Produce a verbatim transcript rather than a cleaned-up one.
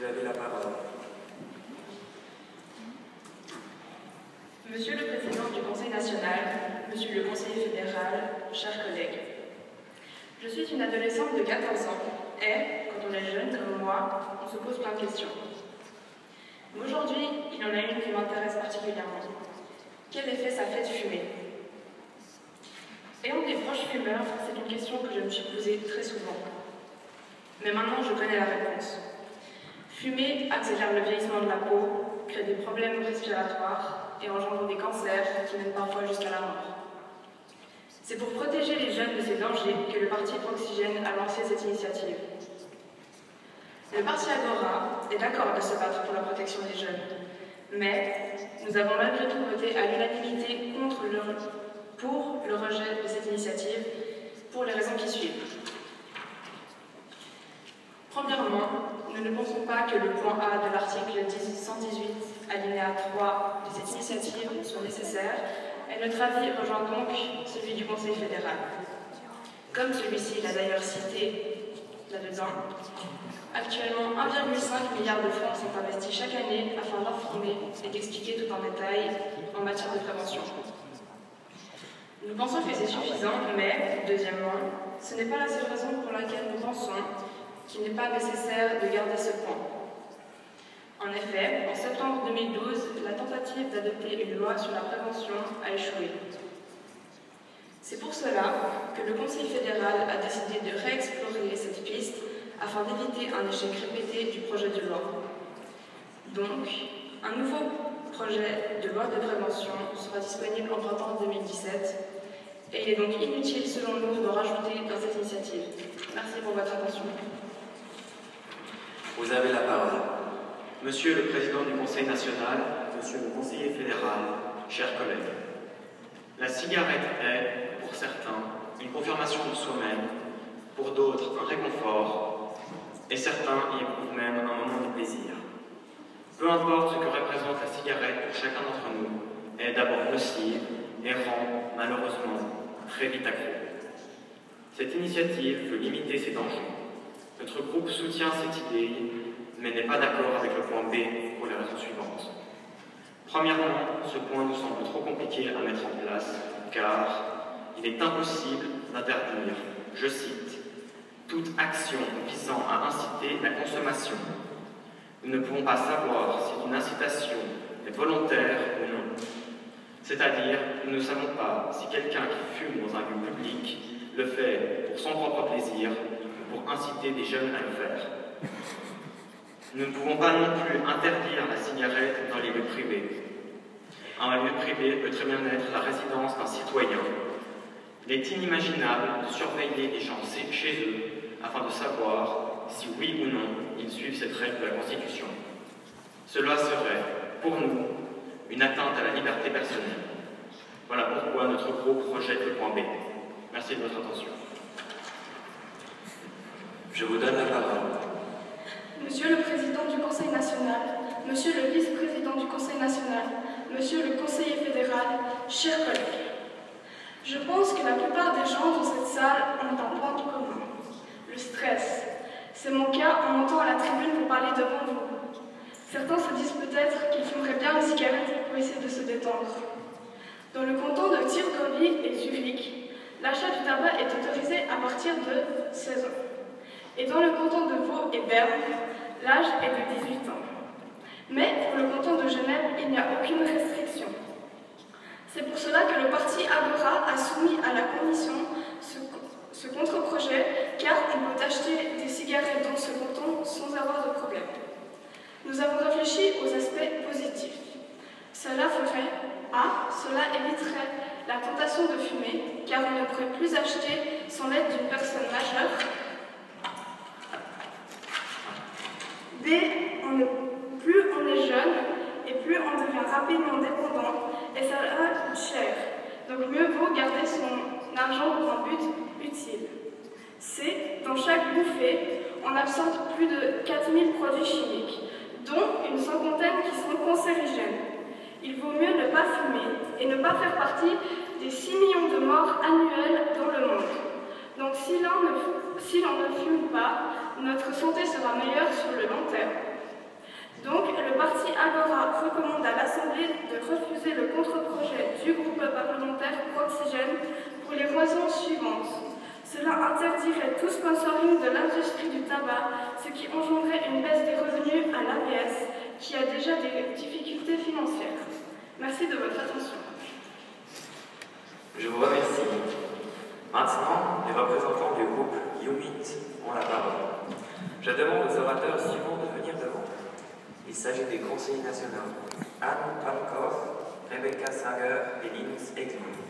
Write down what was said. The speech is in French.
Vous avez la parole. Monsieur le Président du Conseil national, Monsieur le Conseiller fédéral, chers collègues, je suis une adolescente de quatorze ans et, quand on est jeune comme moi, on se pose plein de questions. Mais aujourd'hui, il y en a une qui m'intéresse particulièrement. Quel effet ça fait de fumer? Ayant des proches fumeurs, c'est une question que je me suis posée très souvent. Mais maintenant, je connais la réponse. Fumer accélère le vieillissement de la peau, crée des problèmes respiratoires et engendre des cancers qui mènent parfois jusqu'à la mort. C'est pour protéger les jeunes de ces dangers que le parti Proxygène a lancé cette initiative. Le parti Agora est d'accord de se battre pour la protection des jeunes, mais nous avons malgré tout voté à l'unanimité contre le, pour le rejet de cette initiative pour les raisons qui suivent. Premièrement, nous ne pensons pas que le point A de l'article cent dix-huit, alinéa trois de cette initiative soit nécessaire, et notre avis rejoint donc celui du Conseil fédéral. Comme celui-ci l'a d'ailleurs cité là-dedans, actuellement un virgule cinq milliard de francs sont investis chaque année afin d'informer et d'expliquer tout en détail en matière de prévention. Nous pensons que c'est suffisant, mais, deuxièmement, ce n'est pas la seule raison pour laquelle nous pensons qu'il n'est pas nécessaire de garder ce point. En effet, en septembre deux mille douze, la tentative d'adopter une loi sur la prévention a échoué. C'est pour cela que le Conseil fédéral a décidé de réexplorer cette piste afin d'éviter un échec répété du projet de loi. Donc, un nouveau projet de loi de prévention sera disponible en printemps deux mille dix-sept et il est donc inutile selon nous de rajouter dans cette initiative. Merci pour votre attention. Vous avez la parole. Monsieur le Président du Conseil national, Monsieur le Conseiller fédéral, chers collègues, la cigarette est, pour certains, une confirmation de soi-même, pour d'autres, un réconfort, et certains y éprouvent même un moment de plaisir. Peu importe ce que représente la cigarette pour chacun d'entre nous, elle est d'abord nocive et rend, malheureusement, très vite accro. Cette initiative veut limiter ces dangers. Notre groupe soutient cette idée, mais n'est pas d'accord avec le point B pour les raisons suivantes. Premièrement, ce point nous semble trop compliqué à mettre en place, car il est impossible d'interdire, je cite, « toute action visant à inciter la consommation ». Nous ne pouvons pas savoir si une incitation est volontaire ou non. C'est-à-dire, nous ne savons pas si quelqu'un qui fume dans un lieu public le fait pour son propre plaisir ou pour inciter des jeunes à le faire. Nous ne pouvons pas non plus interdire la cigarette dans les lieux privés. Un lieu privé peut très bien être la résidence d'un citoyen. Il est inimaginable de surveiller les gens chez eux afin de savoir si oui ou non ils suivent cette règle de la Constitution. Cela serait, pour nous, une atteinte à la liberté personnelle. Voilà pourquoi notre groupe rejette le point B. Merci de votre attention. Je vous donne la parole. Monsieur le Président du Conseil national, Monsieur le Vice-président du Conseil national, Monsieur le Conseiller fédéral, chers collègues, je pense que la plupart des gens dans cette salle ont un point commun, le stress. C'est mon cas en montant à la tribune pour parler devant vous. Certains se disent peut-être qu'ils fumeraient bien une cigarette pour essayer de se détendre. Dans le canton de Tirgovie et Zurich, l'achat du tabac est autorisé à partir de seize ans. Et dans le canton de Vaud et Berne, l'âge est de dix-huit ans. Mais pour le canton de Genève, il n'y a aucune restriction. C'est pour cela que le parti Agora a soumis à la Commission ce, ce contre-projet, car on peut acheter des cigarettes dans ce canton sans avoir de problème. Nous avons réfléchi aux aspects positifs. Cela ferait A. Cela éviterait la tentation de fumer, car on ne pourrait plus acheter sans l'aide d'une personne majeure. B. On est, plus on est jeune et plus on devient rapidement dépendant et ça coûte cher. Donc mieux vaut garder son argent pour un but utile. C. Dans chaque bouffée, on absorbe plus de quatre mille produits chimiques, dont une cinquantaine qui sont cancérigènes. Il vaut mieux ne pas fumer et ne pas faire partie des six millions de morts annuelles dans le monde. Donc si l'on ne, si l'on ne fume pas, notre santé sera meilleure sur le long terme. raisons suivantes. Cela interdirait tout sponsoring de l'industrie du tabac, ce qui engendrerait une baisse des revenus à l'A B S, qui a déjà des difficultés financières. Merci de votre attention. Je vous remercie. Maintenant, les représentants du groupe UMIT ont la parole. Je demande aux orateurs suivants de venir devant. Il s'agit des conseillers nationaux Anne Pankov, Rebecca Sager et Linus Eklund.